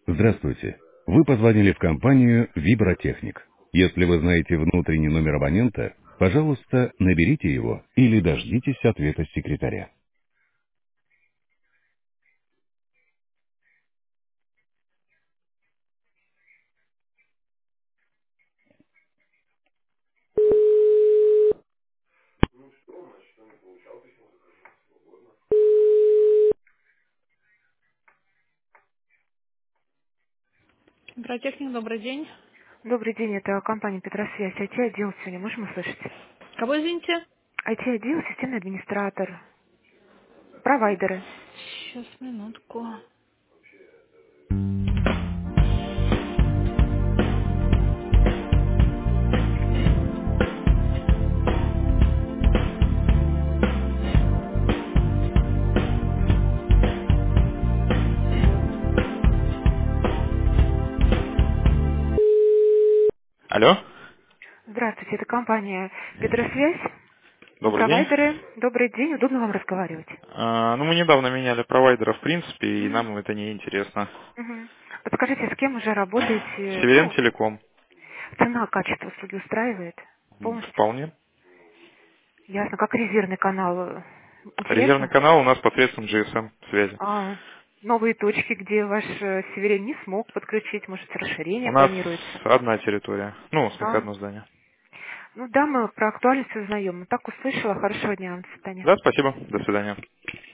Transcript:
Здравствуйте. Вы позвонили в компанию «Вибротехник». Если вы знаете внутренний номер абонента, пожалуйста, наберите его или дождитесь ответа секретаря. Вибротехник, добрый день. Добрый день, это компания Петросвязь. IT-отдел сегодня можем услышать? Кого извините? IT-отдел, системный администратор, провайдеры. Сейчас, минутку. Алло, Здравствуйте, это компания Петросвязь, добрый день. провайдеры. Добрый день, удобно вам разговаривать? Ну, мы недавно меняли провайдера, в принципе, и Мгм. нам это не интересно. Мгм. Подскажите, с кем уже работаете? Северен Ну, Телеком. цена, качество услуги устраивает полностью? Вполне. Ясно. Как резервный канал? Резервный Интересно? канал у нас посредством GSM связи. А, новые точки, где ваш Северин не смог подключить, может, У расширение нас планируется? одна территория. Ну, в смысле, А, одно здание. ну да, мы про актуальность узнаем. Так услышала. Хорошего дня вам. До свидания. Да, спасибо. До свидания.